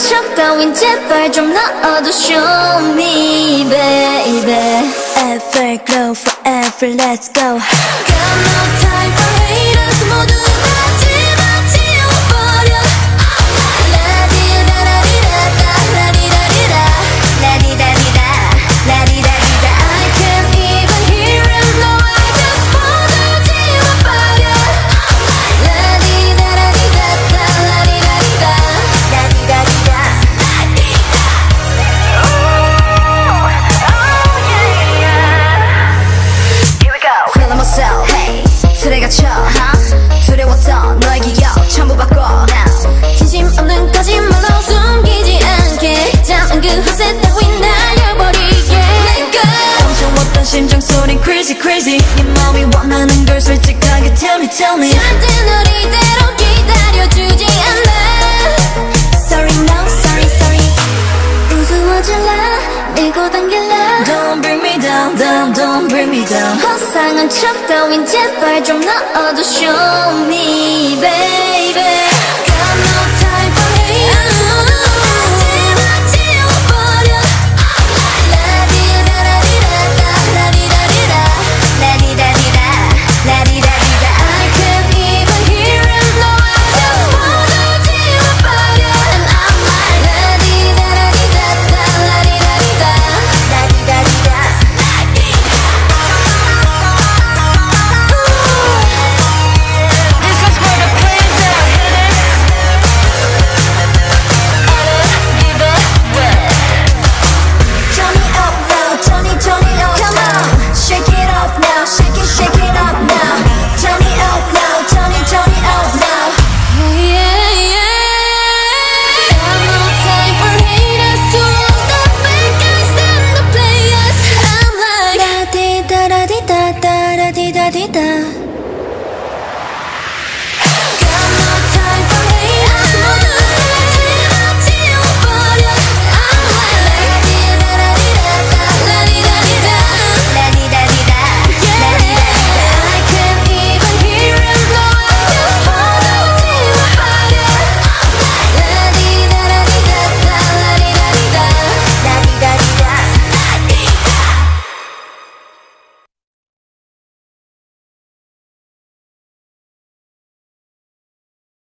척 따윈 제발 좀 넣어도 show me baby. Everglow forever let's go. Got no time for haters 모두 다 집어치워버려. 라디라라리라다 라디라리라 라디라리라 라디라리라 I can't even hear him no I just 모두 지워버려. 라디라라리라다 라디라리라 라디라리라 Feeling myself, hey, 틀에 갇혀 두려웠던 너의 기억 전부 바꿔 now. 진심 없는 거짓말로 숨기지 않게 잠은 그 허세 따윈 날려버리게 Let go. 엄청웠던 심장소리 crazy crazy. 네 마음이 원하는 걸 솔직하게 tell me tell me. 절대 널 이대로 기다려주지 않아. Sorry no sorry sorry. 우스워질라 밀고 당길라 Don't bring me down down don't bring me down. 허상한 척 따윈 제발 좀 넣어도 show me baby. Got no time for haters 모두 다 집어치워버려. 라디라라리라다 라디라리라 라디라리라 라디라리라 I can't even hear him no I just 모두 지워버려. And I'm like 라디라라리라다 라디라리라 라디라리라 This is for the crazy hitters. Give it Turn it up now, turn it up Come now. On, shake it up now, shake it up now. Turn it up now, turn it up now. Yeah, yeah. Got no time for haters. To all the bad guys and the players. I'm like la di da da di da da da di da di da.